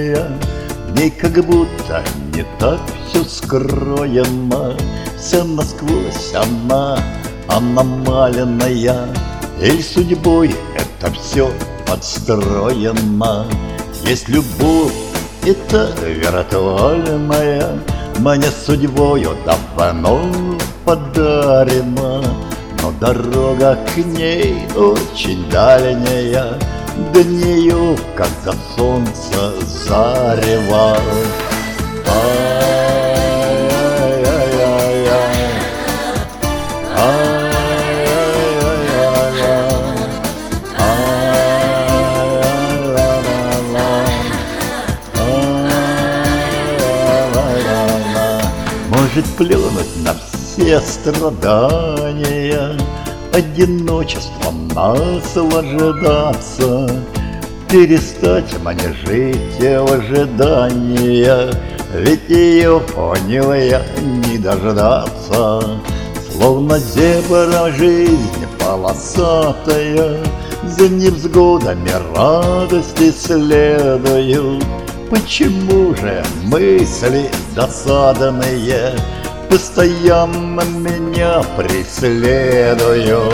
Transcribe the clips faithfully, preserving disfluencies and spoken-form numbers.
длинная, в ней как будто не так все скроено. Вся насквозь она аномальная, или судьбой это все подстроено. Есть любовь, это виртуальная, мне судьбою давно подарена, но дорога к ней очень дальняя, до нее, как до солнца, зарева. Может плюнуть на все страдания, одиночеством наслаждаться, перестать мне жить в ожиданиях, ведь ее понял я не дождаться. Словно зебра жизнь полосатая, за невзгодами радости следую. Почему же мысли досадные постоянно меня преследуют?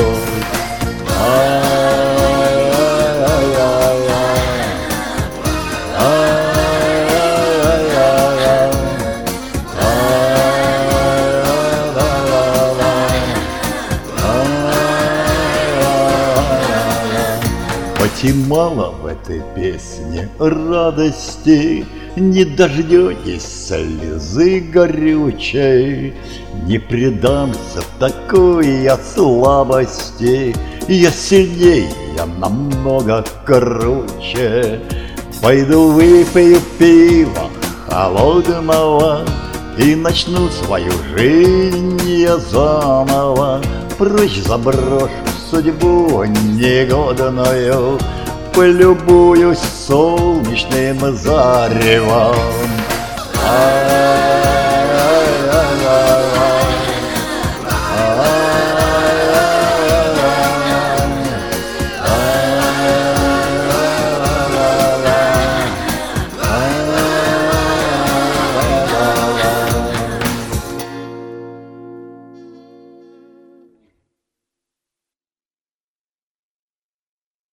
Хоть и мало в этой песне радости, не дождетесь слезы горючей, не предамся такой я слабости, я сильней, я намного круче. Пойду выпью пива холодного и начну свою жизнь я заново. Прочь заброшу судьбу негодную, полюбуюсь солнечным заревом.